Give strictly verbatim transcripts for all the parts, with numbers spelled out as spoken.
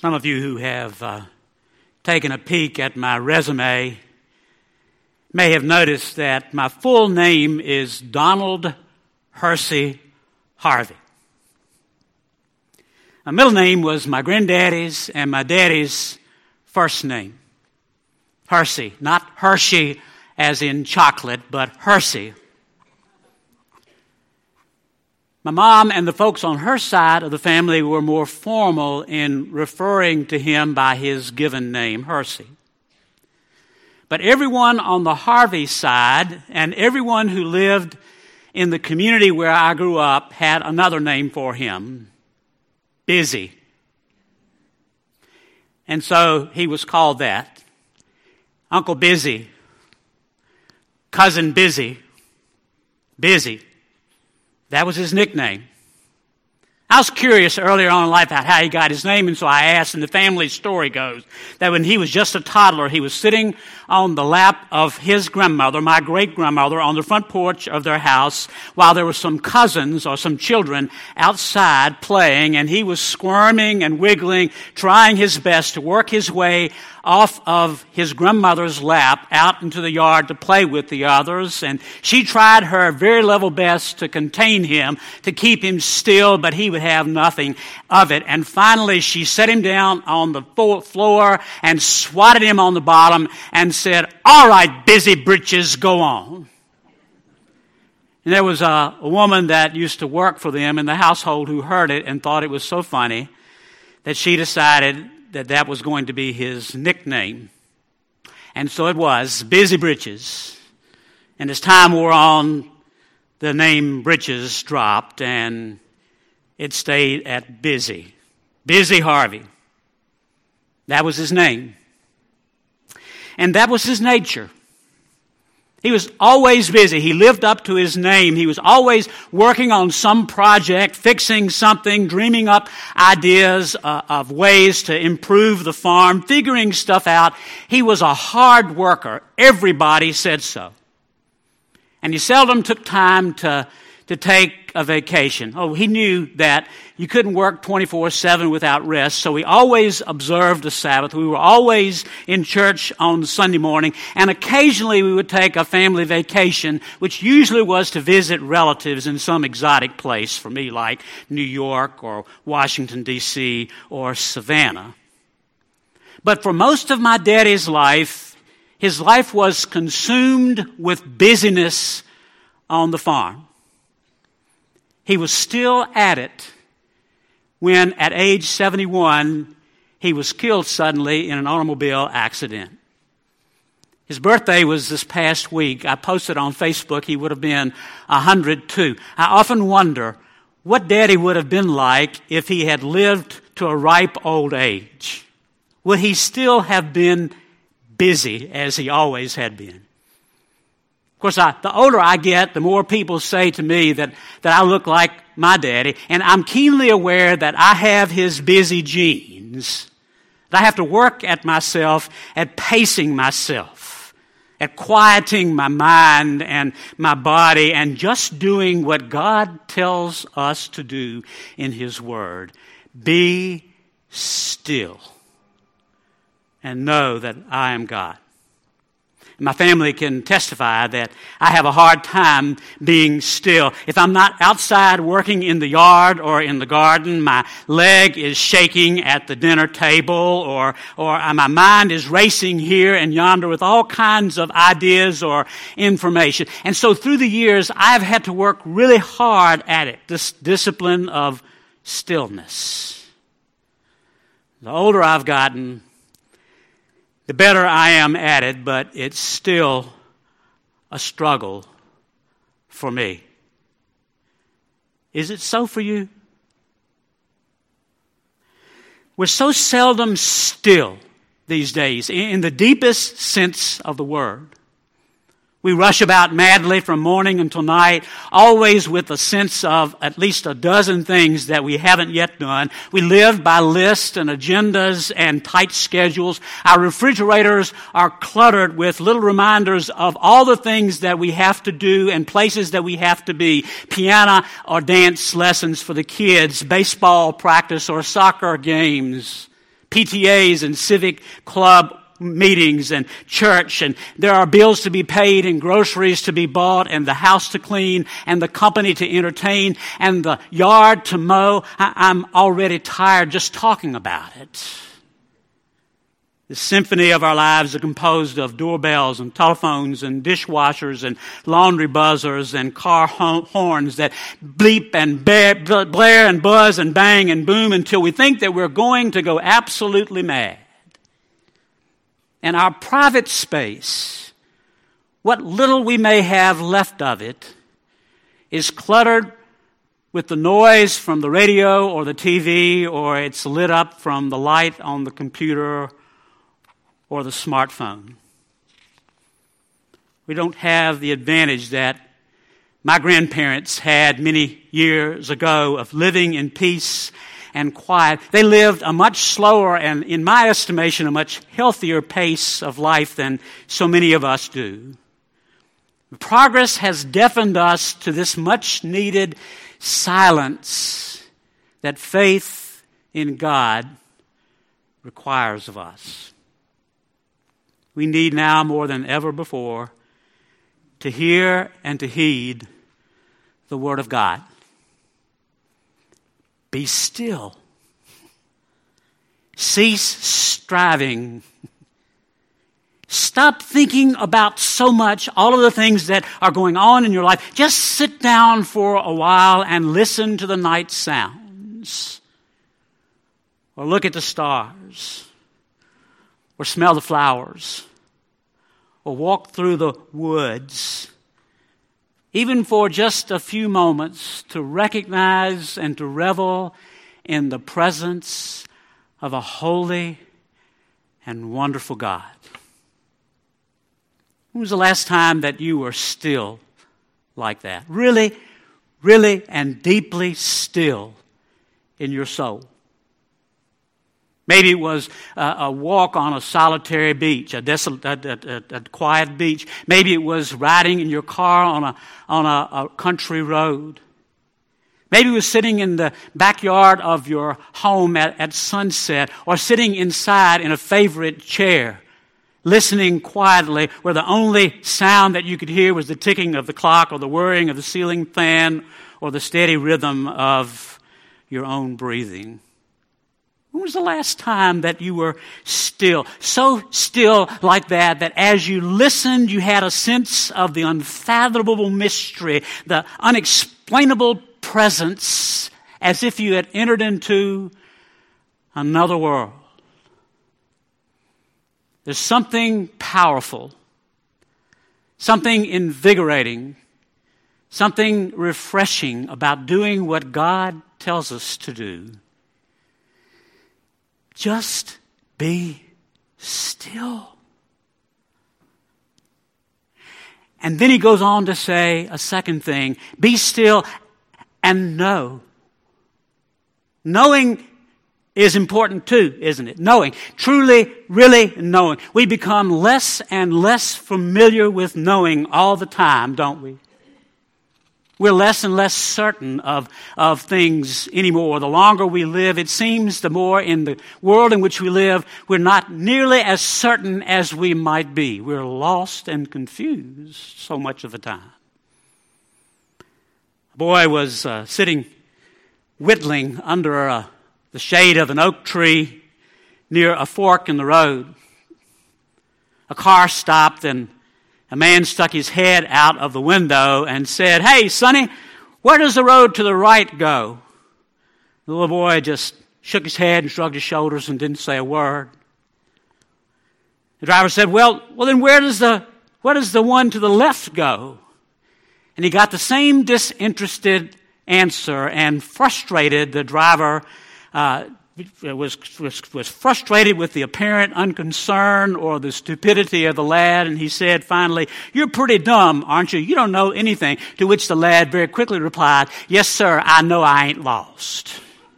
Some of you who have uh, taken a peek at my resume may have noticed that my full name is Donald Hersey Harvey. My middle name was my granddaddy's and my daddy's first name, Hersey, not Hershey as in chocolate, but Hersey. My mom and the folks on her side of the family were more formal in referring to him by his given name, Hersey. But everyone on the Harvey side and everyone who lived in the community where I grew up had another name for him, Busy. And so he was called that. Uncle Busy, Cousin Busy, Busy. That was his nickname. I was curious earlier on in life about how he got his name, and so I asked, and the family story goes that when he was just a toddler, he was sitting on the lap of his grandmother, my great-grandmother, on the front porch of their house while there were some cousins or some children outside playing, and he was squirming and wiggling, trying his best to work his way off of his grandmother's lap out into the yard to play with the others. And she tried her very level best to contain him, to keep him still, but he would have nothing of it. And finally, she set him down on the floor and swatted him on the bottom and said, "All right, Busy Britches, go on." And there was a, a woman that used to work for them in the household who heard it and thought it was so funny that she decided that that was going to be his nickname. And so it was, Busy Britches. And as time wore on, the name Britches dropped and it stayed at Busy. Busy Harvey. That was his name. And that was his nature. He was always busy. He lived up to his name. He was always working on some project, fixing something, dreaming up ideas uh, of ways to improve the farm, figuring stuff out. He was a hard worker. Everybody said so. And he seldom took time to, to take a vacation. Oh, he knew that you couldn't work twenty-four seven without rest, so we always observed the Sabbath. We were always in church on Sunday morning, and occasionally we would take a family vacation, which usually was to visit relatives in some exotic place, for me like New York or Washington, D C or Savannah. But for most of my daddy's life, his life was consumed with busyness on the farm. He was still at it when, at age seventy-one, he was killed suddenly in an automobile accident. His birthday was this past week. I posted on Facebook he would have been one hundred two. I often wonder what Daddy would have been like if he had lived to a ripe old age. Would he still have been busy as he always had been? Of course, I, the older I get, the more people say to me that, that I look like my daddy, and I'm keenly aware that I have his busy genes, that I have to work at myself, at pacing myself, at quieting my mind and my body, and just doing what God tells us to do in His Word. Be still and know that I am God. My family can testify that I have a hard time being still. If I'm not outside working in the yard or in the garden, my leg is shaking at the dinner table, or, or my mind is racing here and yonder with all kinds of ideas or information. And so through the years, I've had to work really hard at it, this discipline of stillness. The older I've gotten, the better I am at it, but it's still a struggle for me. Is it so for you? We're so seldom still these days, in the deepest sense of the word. We rush about madly from morning until night, always with a sense of at least a dozen things that we haven't yet done. We live by lists and agendas and tight schedules. Our refrigerators are cluttered with little reminders of all the things that we have to do and places that we have to be. Piano or dance lessons for the kids, baseball practice or soccer games, P T As and civic club meetings and church, and there are bills to be paid and groceries to be bought and the house to clean and the company to entertain and the yard to mow. I- I'm already tired just talking about it. The symphony of our lives are composed of doorbells and telephones and dishwashers and laundry buzzers and car horns that bleep and bear, blare and buzz and bang and boom until we think that we're going to go absolutely mad. And our private space, what little we may have left of it, is cluttered with the noise from the radio or the T V, or it's lit up from the light on the computer or the smartphone. We don't have the advantage that my grandparents had many years ago of living in peace and quiet. They lived a much slower and, in my estimation, a much healthier pace of life than so many of us do. Progress has deafened us to this much-needed silence that faith in God requires of us. We need now more than ever before to hear and to heed the Word of God. Be still. Cease striving. Stop thinking about so much, all of the things that are going on in your life. Just sit down for a while and listen to the night sounds. Or look at the stars. Or smell the flowers, or walk through the woods, even for just a few moments, to recognize and to revel in the presence of a holy and wonderful God. When was the last time that you were still like that? Really, really and deeply still in your soul. Maybe it was a, a walk on a solitary beach, a, desolate, a, a, a quiet beach. Maybe it was riding in your car on a on a, a country road. Maybe it was sitting in the backyard of your home at, at sunset, or sitting inside in a favorite chair, listening quietly, where the only sound that you could hear was the ticking of the clock, or the whirring of the ceiling fan, or the steady rhythm of your own breathing. When was the last time that you were still, so still like that, that as you listened, you had a sense of the unfathomable mystery, the unexplainable presence, as if you had entered into another world? There's something powerful, something invigorating, something refreshing about doing what God tells us to do. Just be still. And then he goes on to say a second thing. Be still and know. Knowing is important too, isn't it? Knowing. Truly, really knowing. We become less and less familiar with knowing all the time, don't we? We're less and less certain of, of things anymore. The longer we live, it seems the more in the world in which we live, we're not nearly as certain as we might be. We're lost and confused so much of the time. A boy was uh, sitting whittling under uh, the shade of an oak tree near a fork in the road. A car stopped and a man stuck his head out of the window and said, "Hey, Sonny, where does the road to the right go?" The little boy just shook his head and shrugged his shoulders and didn't say a word. The driver said, well, well then where does the where does the one to the left go? And he got the same disinterested answer, and frustrated, the driver uh, was, was, was frustrated with the apparent unconcern or the stupidity of the lad, and he said finally, "You're pretty dumb, aren't you? You don't know anything." To which the lad very quickly replied, "Yes, sir, I know I ain't lost."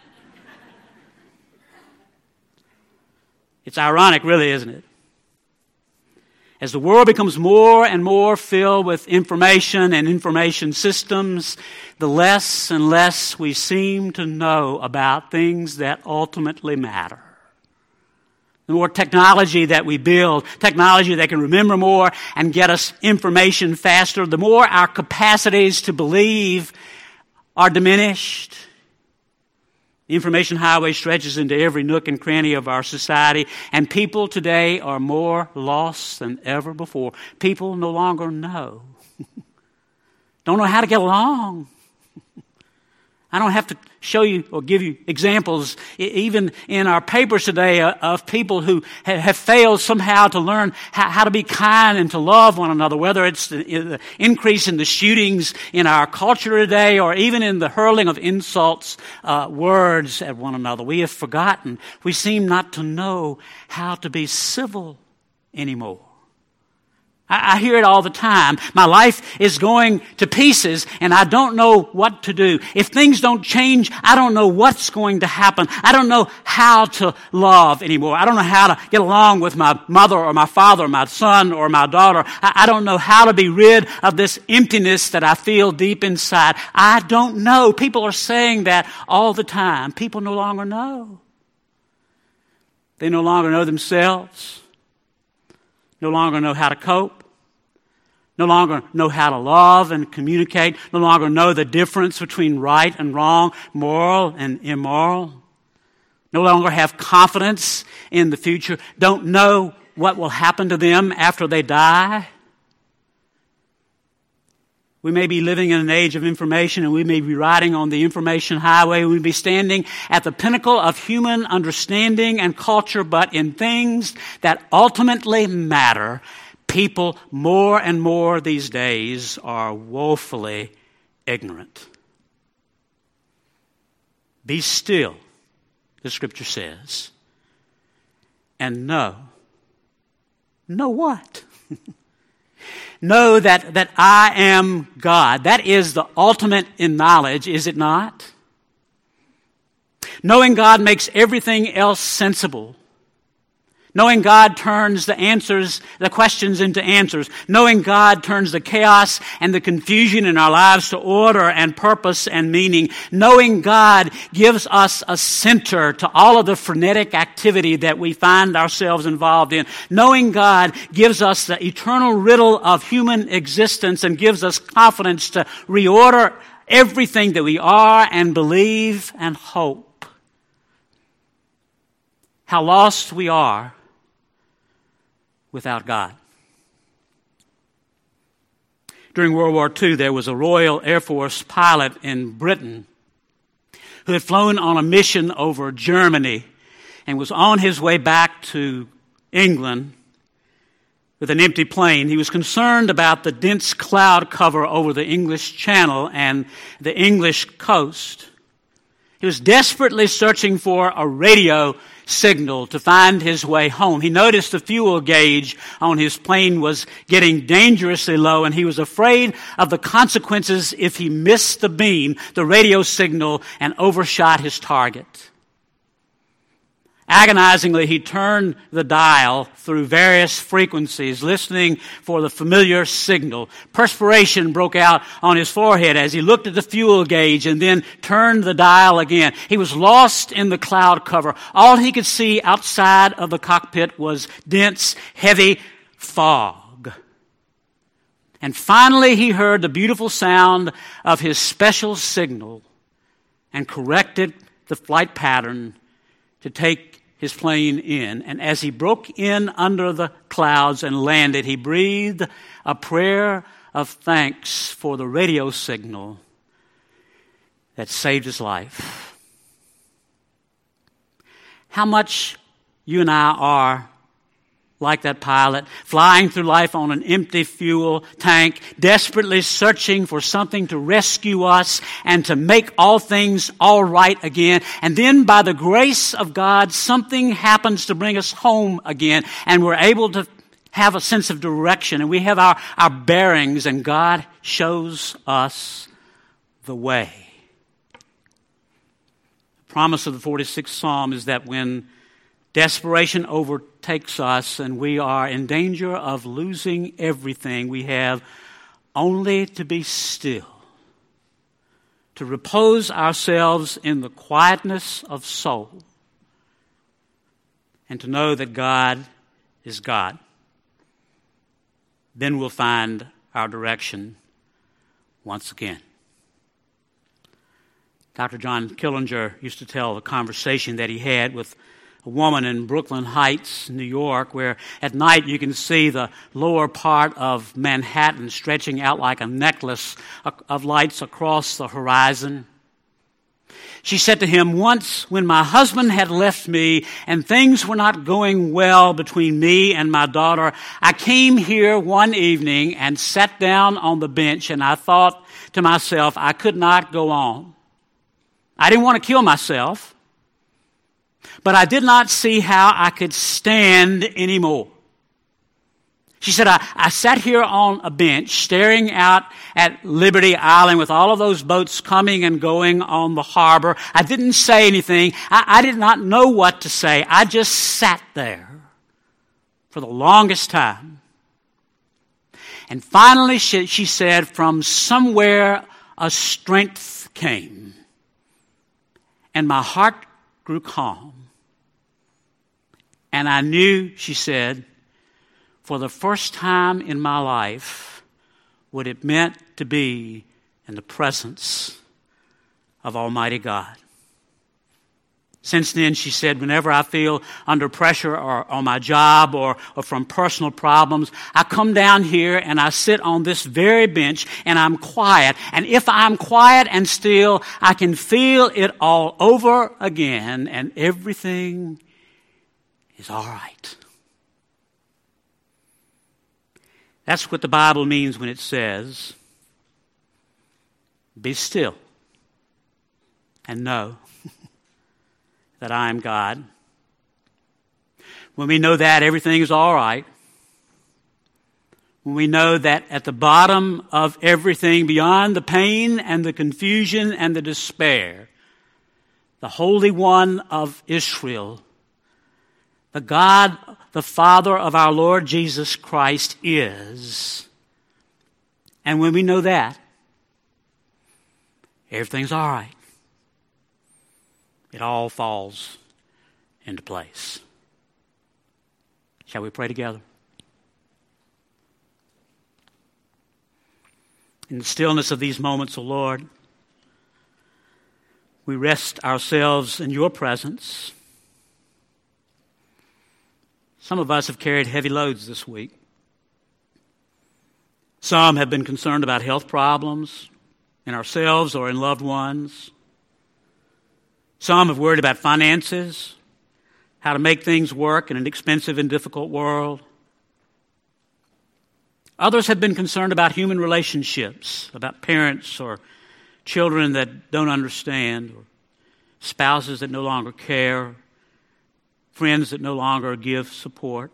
It's ironic, really, isn't it? As the world becomes more and more filled with information and information systems, the less and less we seem to know about things that ultimately matter. The more technology that we build, technology that can remember more and get us information faster, the more our capacities to believe are diminished. The information highway stretches into every nook and cranny of our society, and people today are more lost than ever before. People no longer know. Don't know how to get along. I don't have to show you or give you examples, even in our papers today, of people who have failed somehow to learn how to be kind and to love one another, whether it's the increase in the shootings in our culture today or even in the hurling of insults, uh, words at one another. We have forgotten. We seem not to know how to be civil anymore. I hear it all the time. My life is going to pieces and I don't know what to do. If things don't change, I don't know what's going to happen. I don't know how to love anymore. I don't know how to get along with my mother or my father or my son or my daughter. I don't know how to be rid of this emptiness that I feel deep inside. I don't know. People are saying that all the time. People no longer know. They no longer know themselves. No longer know how to cope. No longer know how to love and communicate. No longer know the difference between right and wrong, moral and immoral. No longer have confidence in the future. Don't know what will happen to them after they die. We may be living in an age of information and we may be riding on the information highway. We may be standing at the pinnacle of human understanding and culture, but in things that ultimately matter, people more and more these days are woefully ignorant. Be still, the Scripture says, and know. Know what? Know that, that I am God. That is the ultimate in knowledge, is it not? Knowing God makes everything else sensible. Knowing God turns the answers, the questions into answers. Knowing God turns the chaos and the confusion in our lives to order and purpose and meaning. Knowing God gives us a center to all of the frenetic activity that we find ourselves involved in. Knowing God gives us the eternal riddle of human existence and gives us confidence to reorder everything that we are and believe and hope. How lost we are without God. During World War Two, there was a Royal Air Force pilot in Britain who had flown on a mission over Germany and was on his way back to England with an empty plane. He was concerned about the dense cloud cover over the English Channel and the English coast. He was desperately searching for a radio signal to find his way home. He noticed the fuel gauge on his plane was getting dangerously low, and he was afraid of the consequences if he missed the beam, the radio signal, and overshot his target. Agonizingly, he turned the dial through various frequencies, listening for the familiar signal. Perspiration broke out on his forehead as he looked at the fuel gauge and then turned the dial again. He was lost in the cloud cover. All he could see outside of the cockpit was dense, heavy fog. And finally, he heard the beautiful sound of his special signal and corrected the flight pattern to take his plane in. And as he broke in under the clouds and landed, he breathed a prayer of thanks for the radio signal that saved his life. How much you and I are like that pilot, flying through life on an empty fuel tank, desperately searching for something to rescue us and to make all things all right again. And then by the grace of God, something happens to bring us home again, and we're able to have a sense of direction, and we have our, our bearings, and God shows us the way. The promise of the forty-sixth Psalm is that when desperation overtakes us and we are in danger of losing everything, we have only to be still, to repose ourselves in the quietness of soul, and to know that God is God. Then we'll find our direction once again. Doctor John Killinger used to tell a conversation that he had with a woman in Brooklyn Heights, New York, where at night you can see the lower part of Manhattan stretching out like a necklace of lights across the horizon. She said to him, "Once when my husband had left me and things were not going well between me and my daughter, I came here one evening and sat down on the bench, and I thought to myself, I could not go on. I didn't want to kill myself, but I did not see how I could stand anymore." She said, I, I sat here on a bench staring out at Liberty Island with all of those boats coming and going on the harbor. I didn't say anything. I, I did not know what to say. I just sat there for the longest time. And finally, she, she said, from somewhere a strength came. And my heart grew calm. And I knew, she said, for the first time in my life, what it meant to be in the presence of Almighty God. Since then, she said, whenever I feel under pressure or on my job or, or from personal problems, I come down here and I sit on this very bench and I'm quiet. And if I'm quiet and still, I can feel it all over again and everything is all right. That's what the Bible means when it says, be still and know that I am God. When we know that, everything is all right. When we know that at the bottom of everything, beyond the pain and the confusion and the despair, the Holy One of Israel, the God, the Father of our Lord Jesus Christ is. And when we know that, everything's all right. It all falls into place. Shall we pray together? In the stillness of these moments, O Lord, we rest ourselves in your presence. Some of us have carried heavy loads this week. Some have been concerned about health problems in ourselves or in loved ones. Some have worried about finances, how to make things work in an expensive and difficult world. Others have been concerned about human relationships, about parents or children that don't understand, or spouses that no longer care, friends that no longer give support.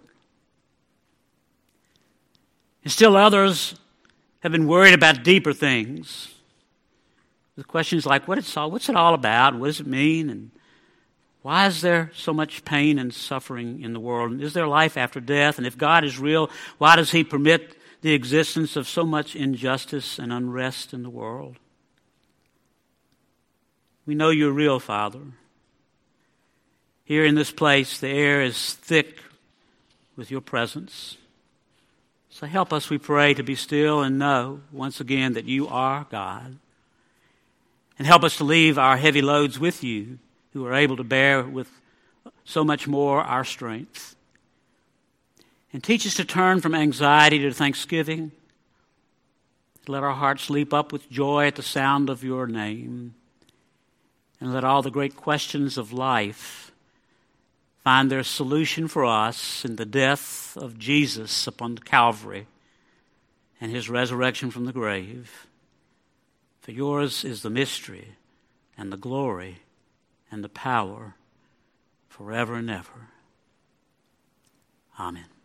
And still others have been worried about deeper things. The questions like, what it's all, what's it all about? What does it mean? And why is there so much pain and suffering in the world? And is there life after death? And if God is real, why does he permit the existence of so much injustice and unrest in the world? We know you're real, Father. Here in this place, the air is thick with your presence. So help us, we pray, to be still and know once again that you are God. And help us to leave our heavy loads with you, who are able to bear with so much more our strength. And teach us to turn from anxiety to thanksgiving. Let our hearts leap up with joy at the sound of your name. And let all the great questions of life find their solution for us in the death of Jesus upon the Calvary and his resurrection from the grave. For yours is the mystery and the glory and the power forever and ever. Amen.